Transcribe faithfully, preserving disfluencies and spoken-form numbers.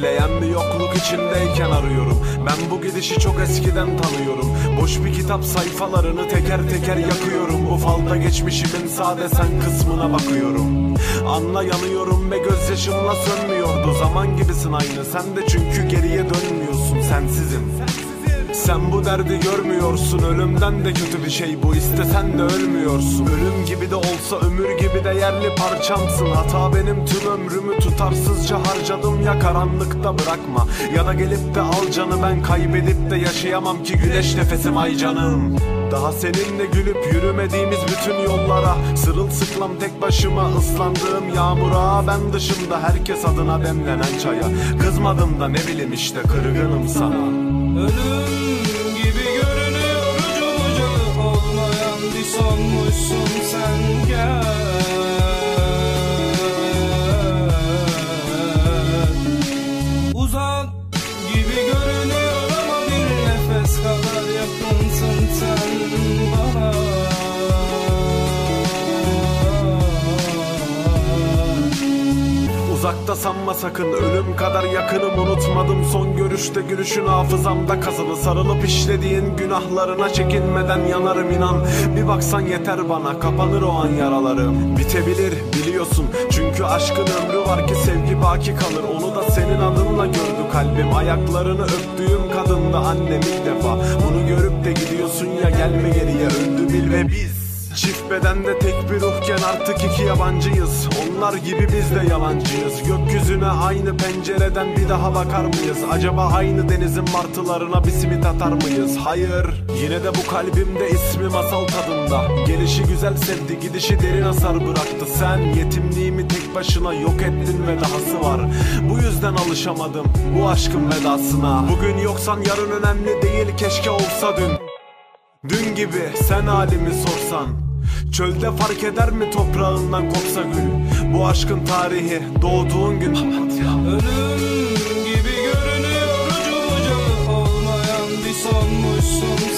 Bekleyen bir yokluk içindeyken arıyorum. Ben bu gidişi çok eskiden tanıyorum. Boş bir kitap sayfalarını teker teker yakıyorum. Bu falda geçmişimin sade sen kısmına bakıyorum. Anla yanıyorum ve gözyaşımla sönmüyordu. Zaman gibisin aynı sen de, çünkü geriye dönmüyorsun. Sensizim. Sen bu derdi görmüyorsun. Ölümden de kötü bir şey bu, istesen de ölmüyorsun. Ölüm gibi de olsa ömür gibi de yerli parçamsın. Hata benim, tüm ömrümü tutarsızca harcadım. Ya karanlıkta bırakma, ya da gelip de al canı. Ben kaybedip de yaşayamam ki, güneş nefesim ay canım. Daha seninle gülüp yürümediğimiz bütün yollara, sırılsıklam tek başıma ıslandığım yağmura. Ben dışımda herkes adına demlenen çaya. Kızmadım da ne bileyim işte, kırgınım sana. Ölüm gibi görünüyor ucu bucağı olmayan bir sonmuşsun sen, gel. Uzak gibi görünüyor ama bir nefes kadar yakınsın sen bana. Uzakta sanma sakın, ölüm kadar yakınım. Unutmadım son görüşte gülüşün hafızamda kazılı. Sarılıp işlediğin günahlarına çekinmeden yanarım inan. Bir baksan yeter bana, kapanır o an yaralarım. Bitebilir biliyorsun, çünkü aşkın ömrü var ki sevgi baki kalır. Onu da senin adınla gördü kalbim. Ayaklarını öptüğüm kadındı annem ilk defa. Bunu görüp de gidiyorsun ya, gelme geriye, öldü bil ve biz çift bedende tek bir ruhken artık iki yabancıyız. Onlar gibi biz de yalancıyız. Gökyüzüne aynı pencereden bir daha bakar mıyız? Acaba aynı denizin martılarına bir simit atar mıyız? Hayır. Yine de bu kalbimde ismi masal tadında. Gelişi güzel sevdi, gidişi derin hasar bıraktı. Sen yetimliğimi tek başına yok ettin ve dahası var. Bu yüzden alışamadım bu aşkın vedasına. Bugün yoksan yarın önemli değil, keşke olsa dün. Dün gibi sen halimi sorsan, çölde fark eder mi toprağından kopsa gül? Bu aşkın tarihi doğduğun gün papatya. Ölüm gibi görünüyor ucu bucağı olmayan bir sonmuşsun